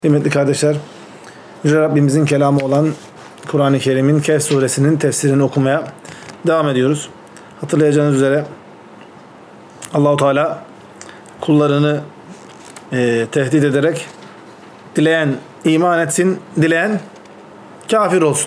Kıymetli kardeşler, Yüce Rabbimizin kelamı olan Kur'an-ı Kerim'in Kehf suresinin tefsirini okumaya devam ediyoruz. Hatırlayacağınız üzere Allah-u Teala kullarını tehdit ederek dileyen iman etsin, dileyen kafir olsun.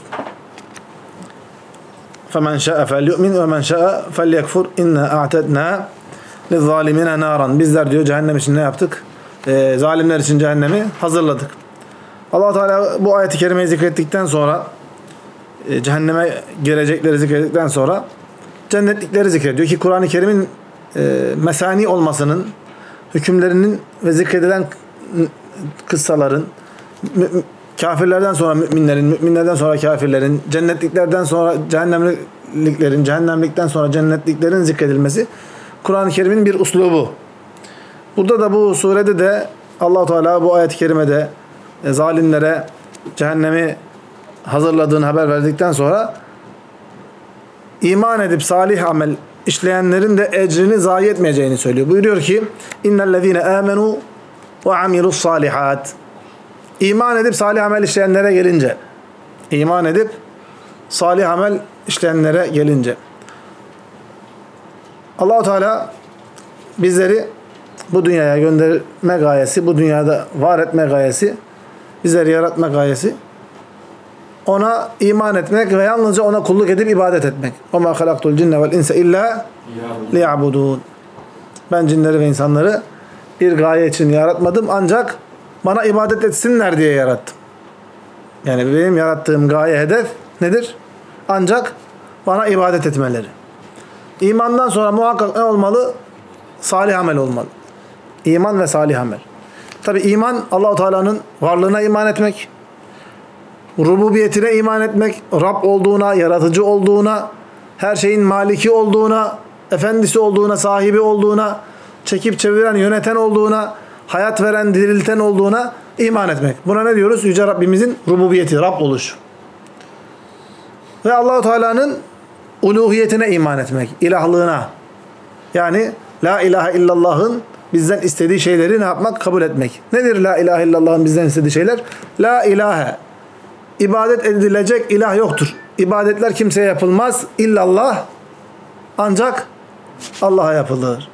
فَمَنْ شَاءَ فَلْيُؤْمِنْ وَمَنْ شَاءَ فَلْيَكْفُرْ اِنَّا اَعْتَدْنَا لِلظَّالِمِينَ نَارًا. Bizler diyor cehennem için ne yaptık? Zalimler için cehennemi hazırladık. Allah Teala bu ayet-i kerimeyi zikrettikten sonra cehenneme girecekleri zikrettikten sonra cennetlikleri zikrediyor ki Kur'an-ı Kerim'in mesani olmasının, hükümlerinin ve zikredilen kıssaların kafirlerden sonra müminlerin, müminlerden sonra kafirlerin, cennetliklerden sonra cehennemliklerin, cehennemlikten sonra cennetliklerin zikredilmesi Kur'an-ı Kerim'in bir uslubu. Burada da bu surede de Allah Teala bu ayet-i kerimede zalimlere cehennemi hazırladığını haber verdikten sonra iman edip salih amel işleyenlerin de ecrini zayi etmeyeceğini söylüyor. Buyuruyor ki: "İnnellezîne âmenû ve amilussâlihât." İman edip salih amel işleyenlere gelince, iman edip salih amel işleyenlere gelince Allah Teala bizleri bu dünyaya gönderme gayesi, bu dünyada var etme gayesi, bizleri yaratma gayesi, ona iman etmek ve yalnızca ona kulluk edip ibadet etmek. وَمَا خَلَقْتُ الْجِنَّ وَالْاِنْسَ اِلَّا لِيَعْبُدُونَ. Ben cinleri ve insanları bir gaye için yaratmadım, ancak bana ibadet etsinler diye yarattım. Yani benim yarattığım gaye, hedef nedir? Ancak bana ibadet etmeleri. İmandan sonra muhakkak ne olmalı? Salih amel olmalı. İman ve salih amel. Tabi iman, Allah-u Teala'nın varlığına iman etmek, rububiyetine iman etmek, Rab olduğuna, yaratıcı olduğuna, her şeyin maliki olduğuna, efendisi olduğuna, sahibi olduğuna, çekip çeviren, yöneten olduğuna, hayat veren, dirilten olduğuna iman etmek. Buna ne diyoruz? Yüce Rabbimizin rububiyeti, Rab oluşu. Ve Allah-u Teala'nın uluhiyetine iman etmek, ilahlığına. Yani la ilahe illallah'ın bizden istediği şeyleri ne yapmak? Kabul etmek. Nedir la ilahe illallah'ın bizden istediği şeyler? La ilahe. İbadet edilecek ilah yoktur. İbadetler kimseye yapılmaz. İllallah. Ancak Allah'a yapılır.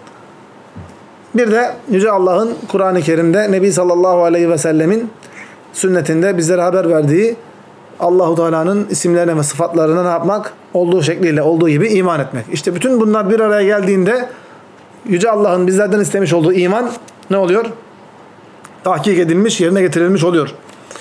Bir de Yüce Allah'ın Kur'an-ı Kerim'de Nebi sallallahu aleyhi ve sellemin sünnetinde bizlere haber verdiği Allah-u Teala'nın isimlerine ve sıfatlarına ne yapmak? Olduğu şekliyle, olduğu gibi iman etmek. İşte bütün bunlar bir araya geldiğinde Yüce Allah'ın bizlerden istemiş olduğu iman ne oluyor? Tahkik edilmiş, yerine getirilmiş oluyor.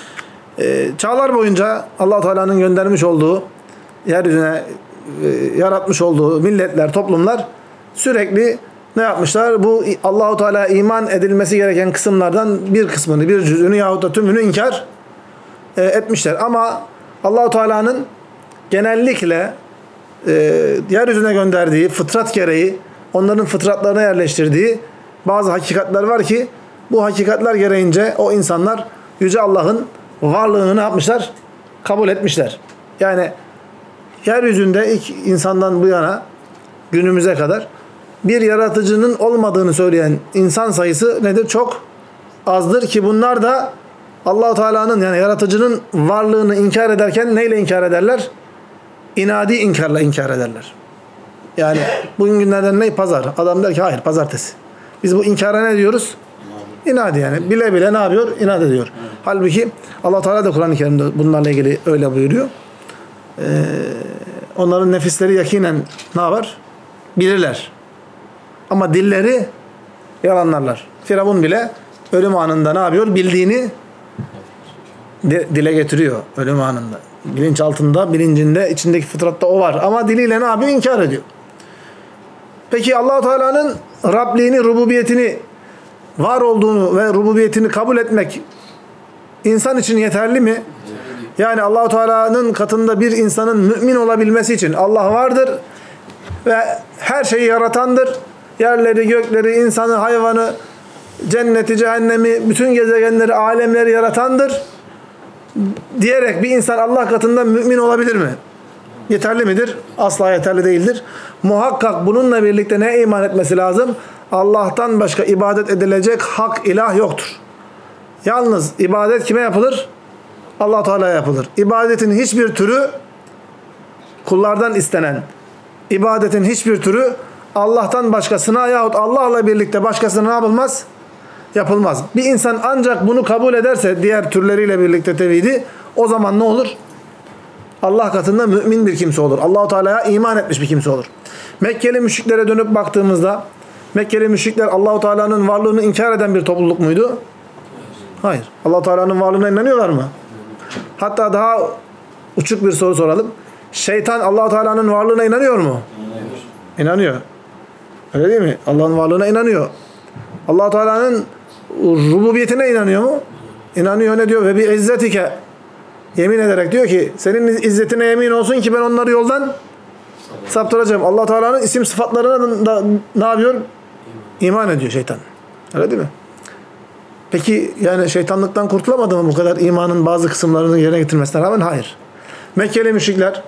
Çağlar boyunca Allah-u Teala'nın göndermiş olduğu, yeryüzüne yaratmış olduğu milletler, toplumlar sürekli ne yapmışlar? Bu Allah-u Teala iman edilmesi gereken kısımlardan bir kısmını, bir cüzünü yahut da tümünü inkar etmişler. Ama Allah-u Teala'nın genellikle yeryüzüne gönderdiği, fıtrat gereği onların fıtratlarına yerleştirdiği bazı hakikatler var ki bu hakikatler gereğince o insanlar Yüce Allah'ın varlığını ne yapmışlar? Kabul etmişler. Yani yeryüzünde ilk insandan bu yana günümüze kadar bir yaratıcının olmadığını söyleyen insan sayısı nedir? Çok azdır ki bunlar da Allah-u Teala'nın, yani yaratıcının varlığını inkar ederken neyle inkar ederler? İnadi inkarla inkar ederler. Yani bugün günlerden ne? Pazar. Adam der ki hayır, pazartesi. Biz bu inkara ne diyoruz? İnadi yani. Bile bile ne yapıyor? İnat ediyor. Halbuki Allah Teala da Kur'an-ı Kerim'de bunlarla ilgili öyle buyuruyor. Onların nefisleri yakinen ne yapar? Bilirler. Ama dilleri yalanlarlar. Firavun bile ölüm anında ne yapıyor? Bildiğini dile getiriyor ölüm anında. Bilinç altında, bilincinde, içindeki fıtratta o var. Ama diliyle ne yapıyor? İnkar ediyor. Peki Allah-u Teala'nın Rabliğini, rububiyetini, var olduğunu ve rububiyetini kabul etmek insan için yeterli mi? Yani Allah-u Teala'nın katında bir insanın mümin olabilmesi için Allah vardır ve her şeyi yaratandır. Yerleri, gökleri, insanı, hayvanı, cenneti, cehennemi, bütün gezegenleri, alemleri yaratandır diyerek bir insan Allah katında mümin olabilir mi? Yeterli midir? Asla yeterli değildir. Muhakkak bununla birlikte ne iman etmesi lazım? Allah'tan başka ibadet edilecek hak ilah yoktur. Yalnız ibadet kime yapılır? Allah Teala'ya yapılır. İbadetin hiçbir türü kullardan istenen, ibadetin hiçbir türü Allah'tan başkasına yahut Allah'la birlikte başkasına ne yapılmaz? Yapılmaz. Bir insan ancak bunu kabul ederse diğer türleriyle birlikte tevhidi, o zaman ne olur? Allah katında mümin bir kimse olur. Allah-u Teala'ya iman etmiş bir kimse olur. Mekkeli müşriklere dönüp baktığımızda Mekkeli müşrikler Allah-u Teala'nın varlığını inkar eden bir topluluk muydu? Hayır. Allah-u Teala'nın varlığına inanıyorlar mı? Hatta daha uçuk bir soru soralım. Şeytan Allah-u Teala'nın varlığına inanıyor mu? İnanıyor. Öyle değil mi? Allah'ın varlığına inanıyor. Allah-u Teala'nın rububiyetine inanıyor mu? İnanıyor. Ne diyor? Ve bi izzetike, yemin ederek diyor ki senin izzetine yemin olsun ki ben onları yoldan saptıracağım. Allah Teala'nın isim sıfatlarına da ne yapıyor? İman ediyor şeytan. Öyle değil mi? Peki yani şeytanlıktan kurtulamadı mı bu kadar imanın bazı kısımlarını yerine getirmesine rağmen? Hayır. Mekkeli müşrikler,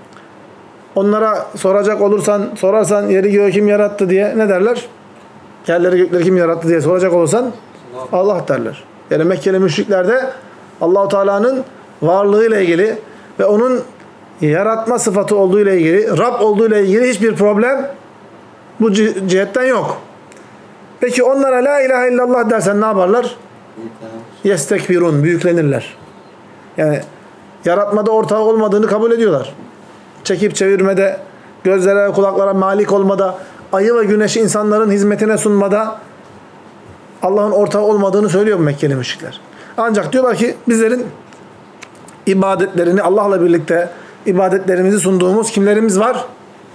onlara sorarsan yeri göğü kim yarattı diye ne derler? Yerleri gökleri kim yarattı diye soracak olursan Allah derler. Yani Mekkeli müşriklerde Allah-u Teala'nın varlığıyla ilgili ve onun yaratma sıfatı olduğu ile ilgili, Rab olduğu ile ilgili hiçbir problem bu cihetten yok. Peki onlara la ilahe illallah dersen ne yaparlar? Yestekbirun, büyüklenirler. Yani yaratmada ortağı olmadığını kabul ediyorlar. Çekip çevirmede, gözlere ve kulaklara malik olmada, ayı ve güneşi insanların hizmetine sunmada Allah'ın ortağı olmadığını söylüyor Mekkeli müşrikler. Ancak diyorlar ki bizlerin ibadetlerini Allah'la birlikte ibadetlerimizi sunduğumuz kimlerimiz var?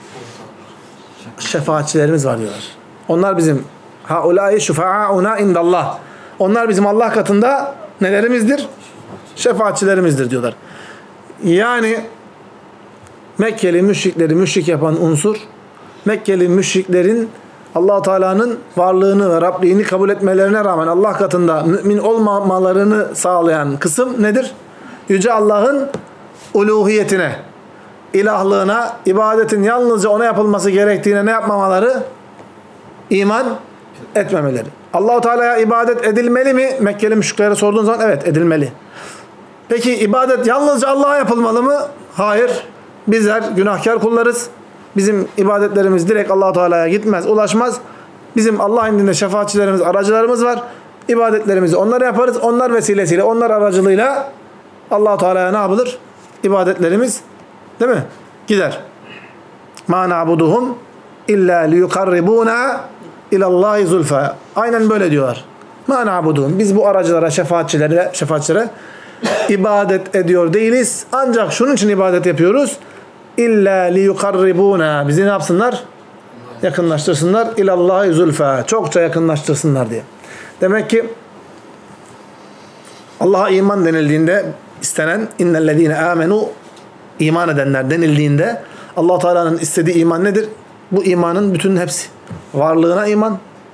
Şefaatçilerimiz var diyorlar. Onlar bizim haulâi şufa'auna indallah. Onlar bizim Allah katında nelerimizdir? Şefaatçilerimizdir diyorlar. Yani Mekkeli müşrikleri müşrik yapan unsur, Mekkeli müşriklerin Allah-u Teala'nın varlığını ve Rabliğini kabul etmelerine rağmen Allah katında mümin olmamalarını sağlayan kısım nedir? Yüce Allah'ın uluhiyetine, ilahlığına, ibadetin yalnızca ona yapılması gerektiğine ne yapmamaları? İman etmemeleri. Allah-u Teala'ya ibadet edilmeli mi? Mekkeli müşriklere sorduğun zaman evet edilmeli. Peki ibadet yalnızca Allah'a yapılmalı mı? Hayır. Bizler günahkar kullarız. Bizim ibadetlerimiz direkt Allah-u Teala'ya gitmez, ulaşmaz. Bizim Allah indinde şefaatçilerimiz, aracılarımız var. İbadetlerimizi onlara yaparız. Onlar vesilesiyle, onlar aracılığıyla Allah-u Teala'ya ne yapılır? İbadetlerimiz, değil mi? Gider. مَا نَعْبُدُهُمْ اِلَّا لِيُقَرِّبُونَا اِلَى اللّٰهِ زُلْفَى. Aynen böyle diyorlar. مَا نَعْبُدُهُمْ. Biz bu aracılara, şefaatçilere ibadet ediyor değiliz. Ancak şunun için ibadet yapıyoruz. İlla liyukarribuna. Bizi ne yapsınlar? Yakınlaştırsınlar. İlallahi zulfa. Çokça yakınlaştırsınlar diye. Demek ki Allah'a iman denildiğinde istenen innellezine amenu, iman edenler denildiğinde Allah Teala'nın istediği iman nedir? Bu imanın bütün hepsi. Varlığına iman,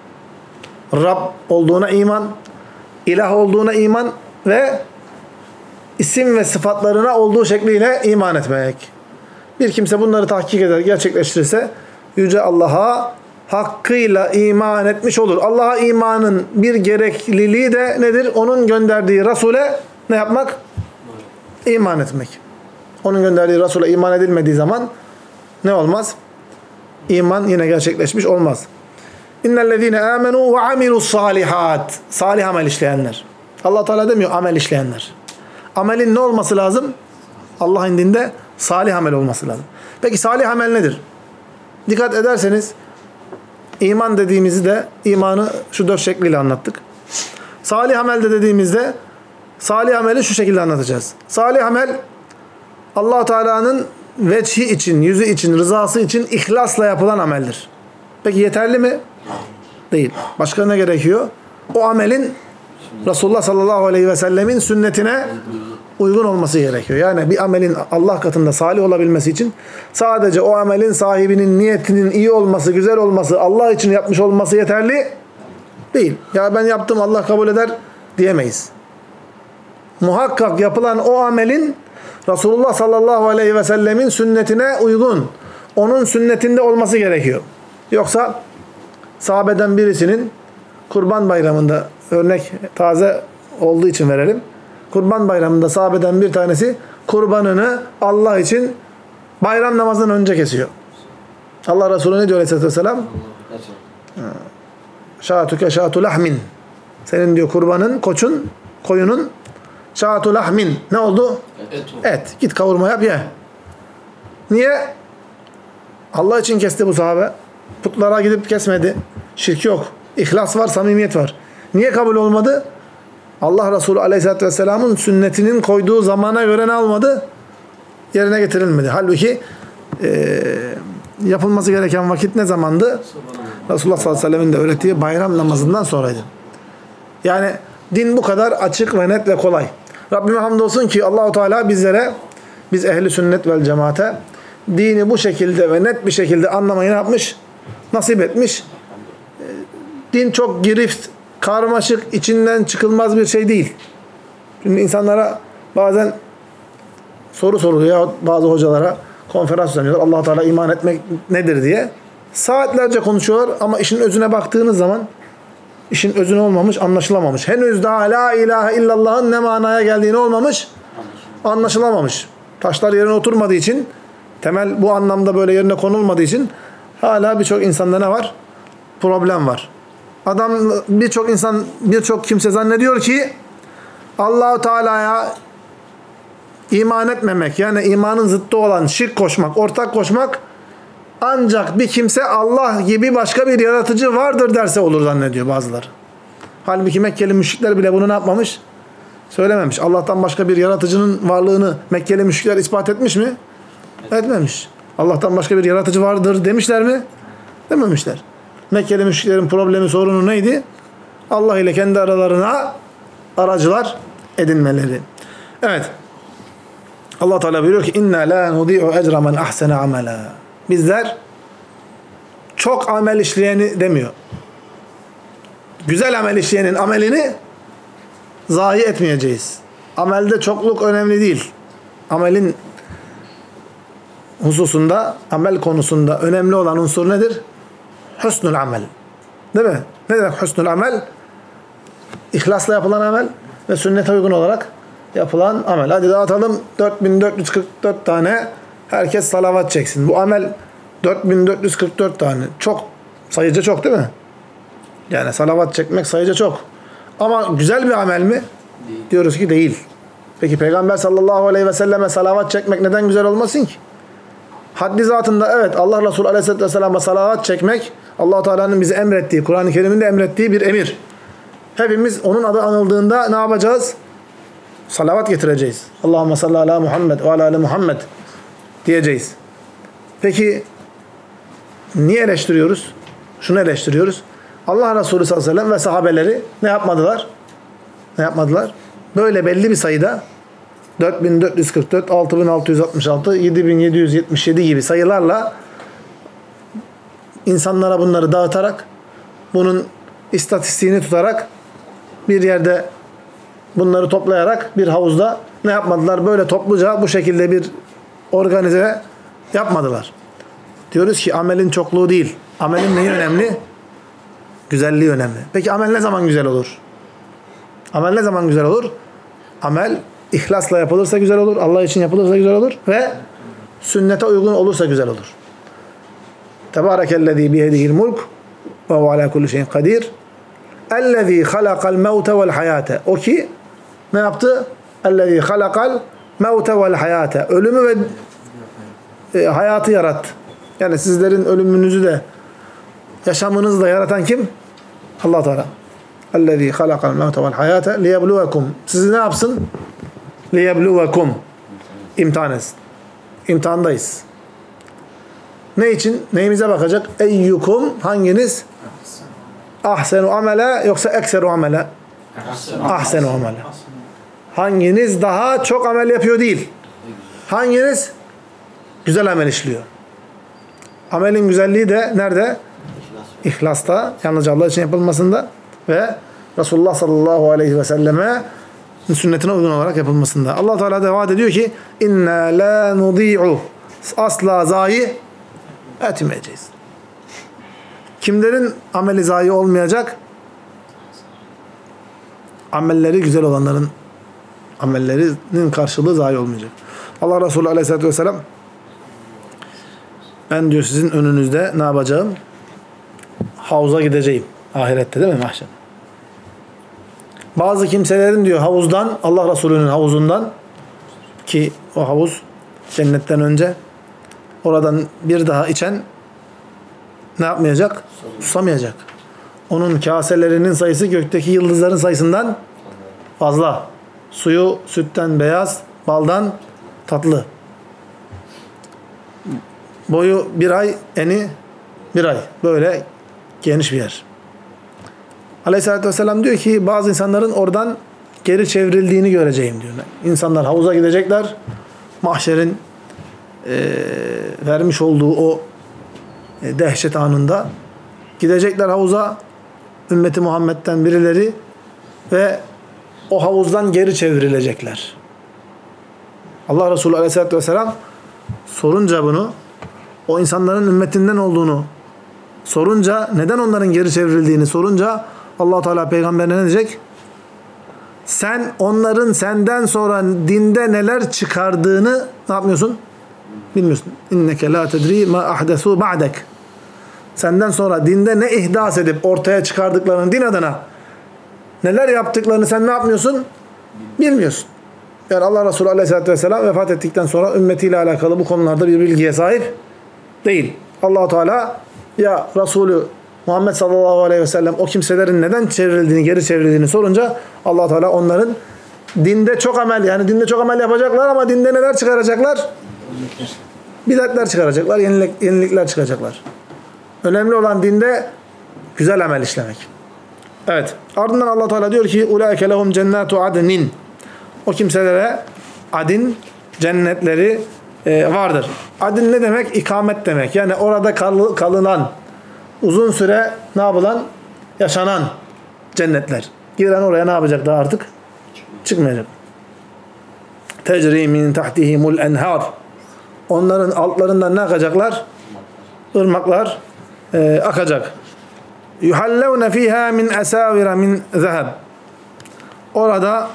Rab olduğuna iman, ilah olduğuna iman ve isim ve sıfatlarına olduğu şekliyle iman etmek. Bir kimse bunları tahkik eder, gerçekleştirirse Yüce Allah'a hakkıyla iman etmiş olur. Allah'a imanın bir gerekliliği de nedir? Onun gönderdiği Resul'e ne yapmak? İman etmek. Onun gönderdiği Resul'e iman edilmediği zaman ne olmaz? İman yine gerçekleşmiş olmaz. İnnellezîne âmenû ve amilussâlihât. Salih amel işleyenler. Allah Teala demiyor amel işleyenler. Amelin ne olması lazım? Allah indinde salih amel olması lazım. Peki salih amel nedir? Dikkat ederseniz iman dediğimizi de imanı şu 4 şekliyle anlattık. Salih amel de dediğimizde salih ameli şu şekilde anlatacağız. Salih amel Allah Teala'nın veçhi için, yüzü için, rızası için ihlasla yapılan ameldir. Peki yeterli mi? Değil. Başka ne gerekiyor? O amelin Resulullah sallallahu aleyhi ve sellemin sünnetine uygun olması gerekiyor. Yani bir amelin Allah katında salih olabilmesi için sadece o amelin sahibinin niyetinin iyi olması, güzel olması, Allah için yapmış olması yeterli değil. Ya ben yaptım Allah kabul eder diyemeyiz. Muhakkak yapılan o amelin Resulullah sallallahu aleyhi ve sellemin sünnetine uygun, onun sünnetinde olması gerekiyor. Yoksa sahabeden birisinin Kurban Bayramı'nda örnek taze olduğu için verelim. Kurban bayramında sahabeden bir tanesi kurbanını Allah için bayram namazından önce kesiyor. Allah Resulü ne diyor Aleyhisselatü Vesselam? Şâtuke şâtu lahmin. Senin diyor kurbanın, koçun, koyunun şâtu lahmin. Ne oldu? Et. Git kavurma yap ye. Niye? Allah için kesti bu sahabe. Putlara gidip kesmedi. Şirk yok. İhlas var, samimiyet var. Niye kabul olmadı? Allah Resulü Aleyhisselatü Vesselam'ın sünnetinin koyduğu zamana göre ne almadı? Yerine getirilmedi. Halbuki yapılması gereken vakit ne zamandı? Resulullah sallallahu aleyhi ve sellem'in de öğrettiği bayram namazından sonraydı. Yani din bu kadar açık ve net ve kolay. Rabbime hamdolsun ki Allahu Teala bizlere, biz ehli sünnet vel cemaate dini bu şekilde ve net bir şekilde anlamayı ne yapmış? Nasip etmiş. Din çok girift, karmaşık, içinden çıkılmaz bir şey değil. Şimdi insanlara bazen soru soruluyor ya bazı hocalara konferans düzenliyorlar. Allah Teala iman etmek nedir diye. Saatlerce konuşuyorlar ama işin özüne baktığınız zaman işin özüne olmamış, anlaşılamamış. Henüz daha la ilahe illallah'ın ne manaya geldiğini olmamış, anlaşılamamış. Taşlar yerine oturmadığı için, temel bu anlamda böyle yerine konulmadığı için hala birçok insanda ne var? Problem var. Birçok kimse zannediyor ki Allah-u Teala'ya iman etmemek, yani imanın zıttı olan şirk koşmak, ortak koşmak ancak bir kimse Allah gibi başka bir yaratıcı vardır derse olur zannediyor bazıları. Halbuki Mekkeli müşrikler bile bunu ne yapmamış? Söylememiş. Allah'tan başka bir yaratıcının varlığını Mekkeli müşrikler ispat etmiş mi? Etmemiş. Allah'tan başka bir yaratıcı vardır demişler mi? Dememişler. Mekkeli müşriklerin problemi, sorunu neydi? Allah ile kendi aralarına aracılar edinmeleri. Evet. Allah Teala buyuruyor ki inna la nudi'u ecra men ahsene amela. Bizler çok amel işleyeni demiyor. Güzel amel işleyenin amelini zayi etmeyeceğiz. Amelde çokluk önemli değil. Amelin hususunda, amel konusunda önemli olan unsur nedir? Husnul amel. Değil mi? Ne demek husnul amel? İhlasla yapılan amel ve sünnete uygun olarak yapılan amel. Hadi dağıtalım 4444 tane herkes salavat çeksin. Bu amel 4444 tane. Çok. Sayıca çok değil mi? Yani salavat çekmek sayıca çok. Ama güzel bir amel mi? Değil. Diyoruz ki değil. Peki Peygamber sallallahu aleyhi ve selleme salavat çekmek neden güzel olmasın ki? Haddi zatında evet Allah Resulü aleyhisselatü vesselam'a salavat çekmek Allah-u Teala'nın bize emrettiği, Kur'an-ı Kerim'in de emrettiği bir emir. Hepimiz onun adı anıldığında ne yapacağız? Salavat getireceğiz. Allahümme salli ala Muhammed ve ala ali Muhammed diyeceğiz. Peki niye eleştiriyoruz? Şunu eleştiriyoruz. Allah Resulü sallallahu aleyhi ve sellem ve sahabeleri ne yapmadılar? Ne yapmadılar? Böyle belli bir sayıda 4444, 6666, 7777 gibi sayılarla insanlara bunları dağıtarak, bunun istatistiğini tutarak bir yerde bunları toplayarak bir havuzda ne yapmadılar? Böyle topluca bu şekilde bir organize yapmadılar. Diyoruz ki amelin çokluğu değil. Amelin neyi önemli? Güzelliği önemli. Peki amel ne zaman güzel olur? Amel ne zaman güzel olur? Amel ihlasla yapılırsa güzel olur. Allah için yapılırsa güzel olur. Ve sünnete uygun olursa güzel olur. Tebârekellezî biyedihil mulk ve huve alâ kulli şeyin kadir. Ellezî halakal mevte vel hayâte. O ki ne yaptı? Ellezî halakal mevte vel hayâte. Ölümü ve hayatı yarattı. Yani sizlerin ölümünüzü de yaşamınızı da yaratan kim? Allah Teala. Ellezî halakal mevte vel hayâte liyebluvekum. Sizi ne yapsın? Liyebluvekum. İmtihan etsin. İmtihandayız. Ne için? Neyimize bakacak? Eyyukum. Hanginiz? Ahsenu amele yoksa ekseru amele? Ahsenu amele. Hanginiz daha çok amel yapıyor değil. Hanginiz güzel amel işliyor. Amelin güzelliği de nerede? İhlasta, yalnızca Allah için yapılmasında ve Resulullah sallallahu aleyhi ve selleme sünnetine uygun olarak yapılmasında. Allah Teala devam ediyor ki inna la nudi'u. Asla zayi etmeyeceğiz. Kimlerin ameli zayi olmayacak? amelleri güzel olanların amellerinin karşılığı zayi olmayacak. Allah Resulü Aleyhisselatü Vesselam ben diyor sizin önünüzde ne yapacağım? Havuza gideceğim. Ahirette değil mi? Mahşer. Bazı kimselerin diyor havuzdan, Allah Resulü'nün havuzundan ki o havuz cennetten önce oradan bir daha içen ne yapmayacak? Susamayacak. Onun kaselerinin sayısı gökteki yıldızların sayısından fazla. Suyu sütten beyaz, baldan tatlı. Boyu 1 ay, eni 1 ay. Böyle geniş bir yer. Aleyhisselatü Vesselam diyor ki bazı insanların oradan geri çevrildiğini göreceğim diyor. İnsanlar havuza gidecekler. Mahşerin vermiş olduğu o dehşet anında gidecekler havuza, ümmeti Muhammed'den birileri ve o havuzdan geri çevrilecekler. Allah Resulü Aleyhisselatü Vesselam sorunca bunu, o insanların ümmetinden olduğunu sorunca, neden onların geri çevrildiğini sorunca Allah Teala peygamberine ne diyecek? Sen onların senden sonra dinde neler çıkardığını ne yapmıyorsun? Bilmiyorsun. İnneke la tedri ma ahdesu ba'dek. Senden sonra dinde ne ihdas edip ortaya çıkardıklarını din adına neler yaptıklarını sen ne yapmıyorsun? Bilmiyorsun. Yani Allah Resulü Aleyhisselatü Vesselam vefat ettikten sonra ümmetiyle alakalı bu konularda bir bilgiye sahip değil. Allah Teala ya Resulü Muhammed sallallahu aleyhi ve sellem o kimselerin neden çevrildiğini, geri çevrildiğini sorunca Allah Teala onların dinde çok amel, yani dinde çok amel yapacaklar ama dinde neler çıkaracaklar? Bidatler çıkaracaklar, yenilikler çıkaracaklar. Önemli olan dinde güzel amel işlemek. Evet. Ardından Allah Teala diyor ki ulaike lehum cennatu adnin. O kimselere adin cennetleri vardır. Adin ne demek? İkamet demek. Yani orada kalınan, uzun süre ne yapılan? Yaşanan cennetler. Giren oraya ne yapacak daha artık? Çıkmayacak. Tecri min tahtihimul enhar. Onların altlarından ne akacaklar? Irmaklar akacak. Yuhallevne fiha min asavira min zeheb. Orada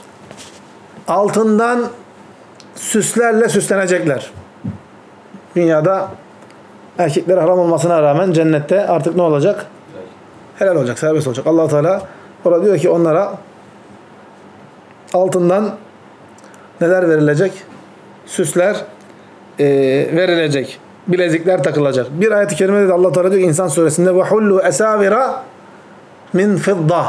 altından süslerle süslenecekler. Dünyada erkekler haram olmasına rağmen cennette artık ne olacak? Helal olacak, serbest olacak. Allah Teala orada diyor ki onlara altından neler verilecek? Süsler verilecek. Bilezikler takılacak. Bir ayet-i kerimede de Allah Teala diyor ki İnsan suresinde ve hullu esavira min fidda.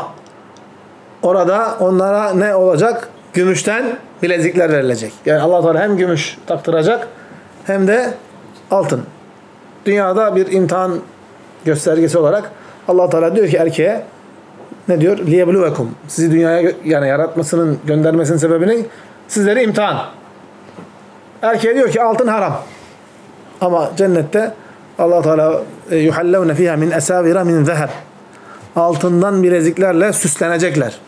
Orada onlara ne olacak? Gümüşten bilezikler verilecek. Yani Allah Teala hem gümüş taktıracak hem de altın. Dünyada bir imtihan göstergesi olarak Allah Teala diyor ki erkeğe ne diyor? Liyebluvekum. Sizi dünyaya yani yaratmasının, göndermesinin sebebi ne? Sizleri imtihan. Erkeğe diyor ki altın haram. Ama cennette Allah Teala yuhallevne fiha min asavira min zeheb. Altından bileziklerle süslenecekler.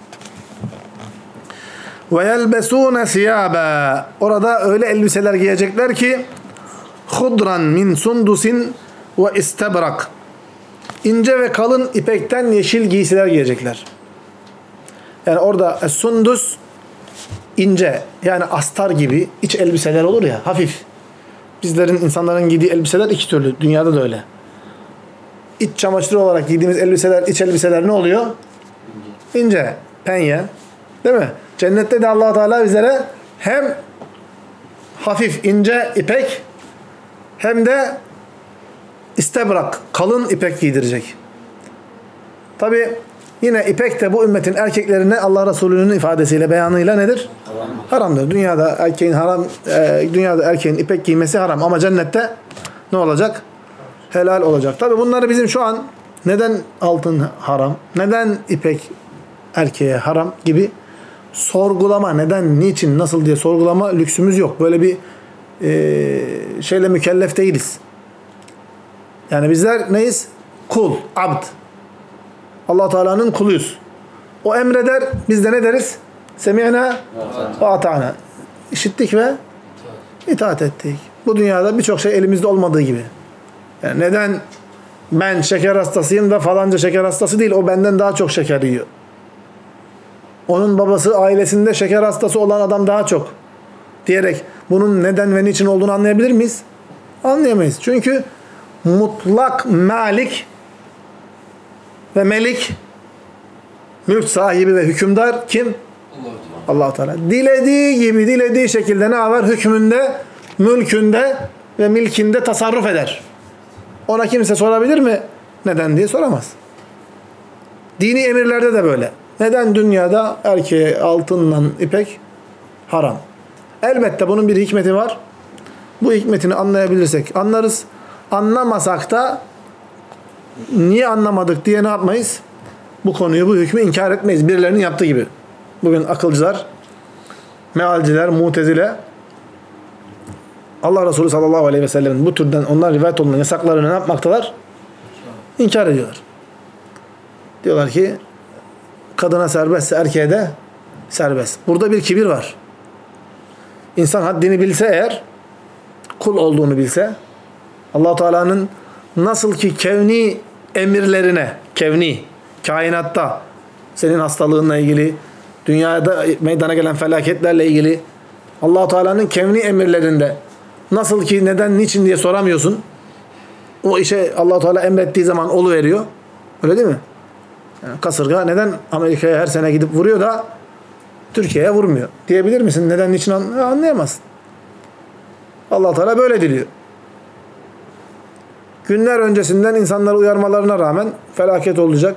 Ve yelbesûne siyâbe. Orada öyle elbiseler giyecekler ki hudran min sundusin ve istebrak. İnce ve kalın ipekten yeşil giysiler giyecekler. Yani orada sundus ince, yani astar gibi iç elbiseler olur ya, hafif. Bizlerin, insanların giydiği elbiseler iki türlü. Dünyada da öyle. İç çamaşırı olarak giydiğimiz elbiseler, iç elbiseler ne oluyor? İnce, penye. Değil mi? Cennette de Allah Teala bizlere hem hafif, ince ipek hem de istebrak, kalın ipek giydirecek. Tabi yine ipek de bu ümmetin erkeklerine Allah Resulü'nün ifadesiyle, beyanıyla nedir? Haramdır. Dünyada erkeğin ipek giymesi haram ama cennette ne olacak? Helal olacak. Tabi bunları bizim şu an neden altın haram, neden ipek erkeğe haram gibi sorgulama, neden, niçin, nasıl diye sorgulama lüksümüz yok. Böyle bir şeyle mükellef değiliz. Yani bizler neyiz? Kul, abd. Allah Teala'nın kuluyuz. O emreder, biz de ne deriz? Semi'na ve ata'na. İşittik ve itaat ettik. Bu dünyada birçok şey elimizde olmadığı gibi. Yani neden ben şeker hastasıyım da falanca şeker hastası değil, o benden daha çok şeker yiyor. Onun babası ailesinde şeker hastası olan adam daha çok diyerek bunun neden ve niçin olduğunu anlayabilir miyiz? Anlayamayız. Çünkü mutlak malik ve melik, mülk sahibi ve hükümdar kim? Allah-u Teala. Dilediği gibi, dilediği şekilde ne yapar? Hükmünde, mülkünde ve milkinde tasarruf eder. Ona kimse sorabilir mi? Neden diye soramaz. Dini emirlerde de böyle. Neden dünyada erkeğe altınla ipek haram? Elbette bunun bir hikmeti var. Bu hikmetini anlayabilirsek anlarız. Anlamasak da niye anlamadık diye ne yapmayız? Bu konuyu, bu hükmü inkar etmeyiz. Birilerinin yaptığı gibi. Bugün akılcılar, mealciler, mutezile Allah Resulü sallallahu aleyhi ve sellem'in bu türden onlar rivayet olunan yasaklarını ne yapmaktalar? İnkar ediyorlar. Diyorlar ki kadına serbestse erkeğe de serbest. Burada bir kibir var. İnsan haddini bilse eğer, kul olduğunu bilse, Allah-u Teala'nın nasıl ki kevni emirlerine, kevni, kainatta, senin hastalığınla ilgili, dünyada meydana gelen felaketlerle ilgili, Allah-u Teala'nın kevni emirlerinde nasıl ki neden, niçin diye soramıyorsun. O işe Allah-u Teala emrettiği zaman oluveriyor. Öyle değil mi? Yani kasırga neden Amerika'ya her sene gidip vuruyor da Türkiye'ye vurmuyor? Diyebilir misin? Neden, niçin anlayamazsın. Allah-u Teala böyle diliyor. Günler öncesinden insanları uyarmalarına rağmen felaket olacak.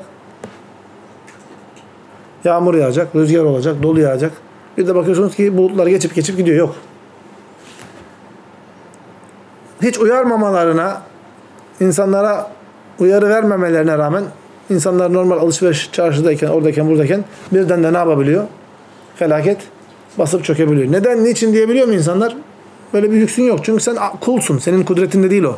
Yağmur yağacak, rüzgar olacak, dolu yağacak. Bir de bakıyorsunuz ki bulutlar geçip gidiyor. Yok. Hiç uyarmamalarına, insanlara uyarı vermemelerine rağmen insanlar normal alışveriş çarşıdayken, oradayken, buradayken birden de ne yapabiliyor? Felaket basıp çökebiliyor. Neden, niçin diyebiliyor mu insanlar? Böyle bir lüksün yok. Çünkü sen kulsun. Senin kudretinde değil o.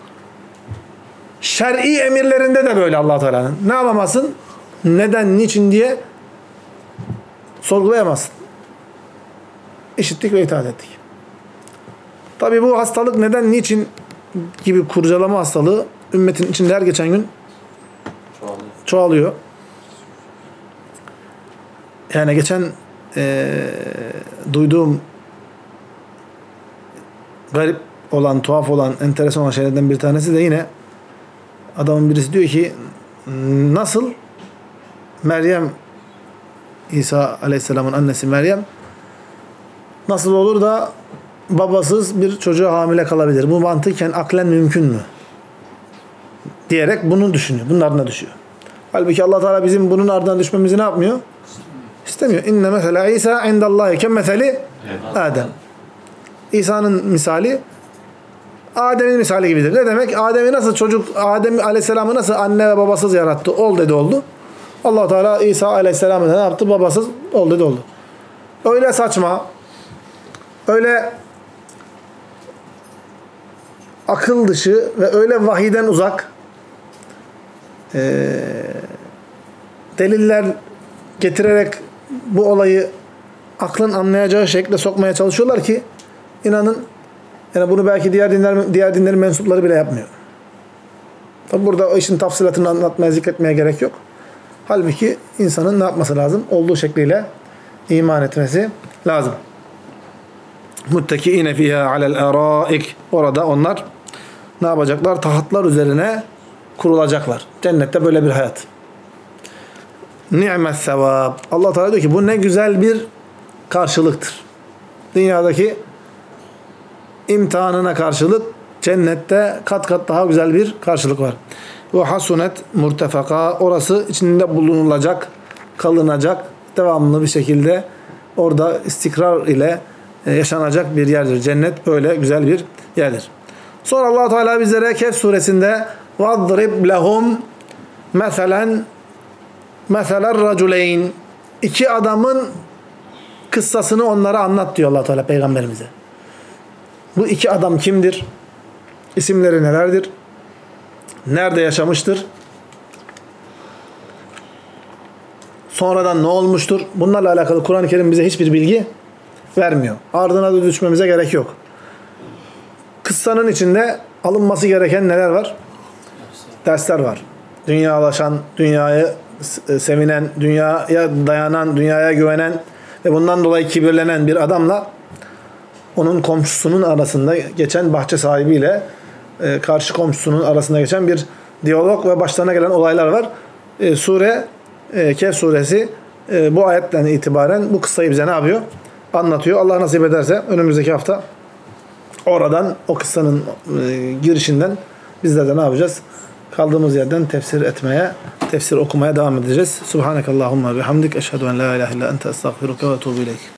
Şer'i emirlerinde de böyle Allah Teala'nın. Ne yapamazsın? Neden, niçin diye sorgulayamazsın. İşittik ve itaat ettik. Tabi bu hastalık neden, niçin gibi kurcalama hastalığı ümmetin içinde her geçen gün çoğalıyor. Yani geçen duyduğum garip olan, tuhaf olan, enteresan olan şeylerden bir tanesi de yine adamın birisi diyor ki nasıl Meryem, İsa Aleyhisselam'ın annesi Meryem nasıl olur da babasız bir çocuğa hamile kalabilir? Bu mantıken aklen mümkün mü? Diyerek bunu düşünüyor. Bunun ardına düşüyor. Halbuki Allah Teala bizim bunun ardına düşmemizi ne yapmıyor? İstemiyor. İnne mesela İsa indallahi kemmeseli Adem. İsa'nın misali Adem'in misali gibidir. Ne demek? Adem'i nasıl Adem Aleyhisselam'ı nasıl anne ve babasız yarattı? Ol dedi oldu. Allah Teala İsa Aleyhisselam'ı da ne yaptı? Babasız ol dedi oldu. Öyle saçma, öyle akıl dışı ve öyle vahiyden uzak deliller getirerek bu olayı aklın anlayacağı şekilde sokmaya çalışıyorlar ki inanın yani bunu belki diğer dinlerin mensupları bile yapmıyor. Tabi burada o işin tafsilatını anlatmaya, zikretmeye gerek yok. Halbuki insanın ne yapması lazım? Olduğu şekliyle iman etmesi lazım. Muttakiine fiha alel araik. Orada onlar ne yapacaklar? Tahtlar üzerine kurulacaklar. Cennette böyle bir hayat. Ni'mes sevab. Allah Teala diyor ki bu ne güzel bir karşılıktır. Dünyadaki imtihanına karşılık cennette kat kat daha güzel bir karşılık var. Ve hasunet murtefaka. Orası içinde bulunulacak, kalınacak, devamlı bir şekilde orada istikrar ile yaşanacak bir yerdir. Cennet böyle güzel bir yerdir. Sonra Allah Teala bizlere Kehf suresinde وَضْرِبْ لَهُمْ مَثَلًا مَثَلَ الرَّجُلَيْنِ İki adamın kıssasını onlara anlat diyor Allah Teala peygamberimize. Bu iki adam kimdir? İsimleri nelerdir? Nerede yaşamıştır? Sonradan ne olmuştur? Bunlarla alakalı Kur'an-ı Kerim bize hiçbir bilgi vermiyor. Ardına da düşmemize gerek yok. Kıssanın içinde alınması gereken neler var? Dersler var. Dünyalaşan, dünyayı sevinen, dünyaya dayanan, dünyaya güvenen ve bundan dolayı kibirlenen bir adamla onun komşusunun arasında geçen bahçe sahibiyle karşı komşusunun arasında geçen bir diyalog ve başlarına gelen olaylar var. Kehf suresi bu ayetten itibaren bu kıssayı bize ne yapıyor? Anlatıyor. Allah nasip ederse önümüzdeki hafta oradan o kıssanın girişinden bizler de ne yapacağız? Kaldığımız yerden tefsir okumaya devam edeceğiz. Subhanakallahumma bihamdik eşhedü en la ilahe illa ente estağfiruke ve etûbü ileyk.